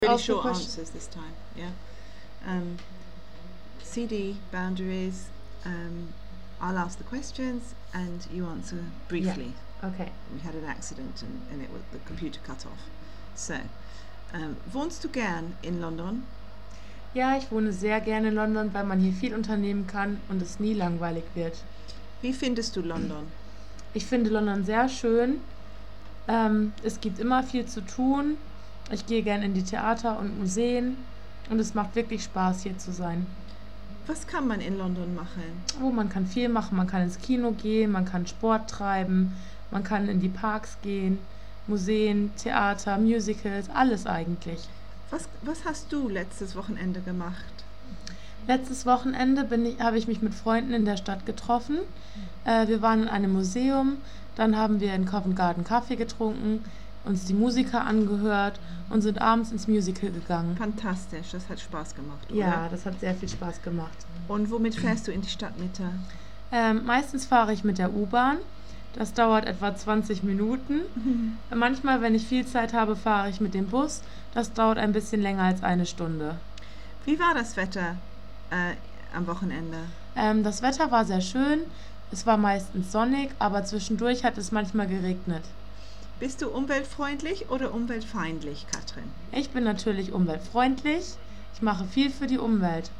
Really Ask the short question. answers this time, yeah. CD boundaries. I'll ask the questions and you answer briefly. Okay. We had an accident and the computer cut off. So, wohnst du gern in London? Ja, ich wohne sehr gerne in London, weil man hier viel unternehmen kann und es nie langweilig wird. Wie findest du London? Ich finde London sehr schön. Es gibt immer viel zu tun. Ich gehe gerne in die Theater und Museen und es macht wirklich Spaß, hier zu sein. Was kann man in London machen? Oh, man kann viel machen. Man kann ins Kino gehen, man kann Sport treiben, man kann in die Parks gehen, Museen, Theater, Musicals, alles eigentlich. Was hast du letztes Wochenende gemacht? Letztes Wochenende habe ich mich mit Freunden in der Stadt getroffen. Wir waren in einem Museum, dann haben wir in Covent Garden Kaffee getrunken, uns die Musiker angehört und sind abends ins Musical gegangen. Fantastisch, das hat Spaß gemacht, oder? Ja, das hat sehr viel Spaß gemacht. Und womit fährst du in die Stadtmitte? Meistens fahre ich mit der U-Bahn. Das dauert etwa 20 Minuten. Manchmal, wenn ich viel Zeit habe, fahre ich mit dem Bus. Das dauert ein bisschen länger als eine Stunde. Wie war das Wetter am Wochenende? Das Wetter war sehr schön. Es war meistens sonnig, aber zwischendurch hat es manchmal geregnet. Bist du umweltfreundlich oder umweltfeindlich, Katrin? Ich bin natürlich umweltfreundlich. Ich mache viel für die Umwelt.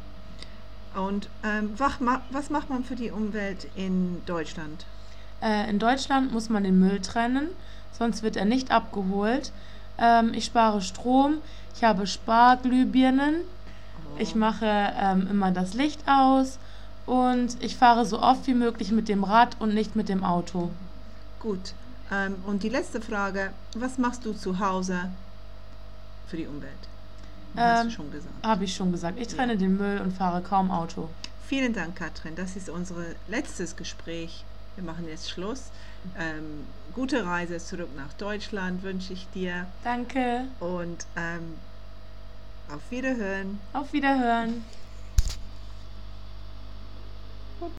Und was macht man für die Umwelt in Deutschland? In Deutschland muss man den Müll trennen, sonst wird er nicht abgeholt. Ich spare Strom, ich habe Sparglühbirnen, ich mache immer das Licht aus und ich fahre so oft wie möglich mit dem Rad und nicht mit dem Auto. Gut. Und die letzte Frage, was machst du zu Hause für die Umwelt? Hast du schon gesagt. Habe ich schon gesagt. Ich trenne den Müll und fahre kaum Auto. Vielen Dank, Katrin. Das ist unser letztes Gespräch. Wir machen jetzt Schluss. Gute Reise zurück nach Deutschland wünsche ich dir. Danke. Und auf Wiederhören. Auf Wiederhören.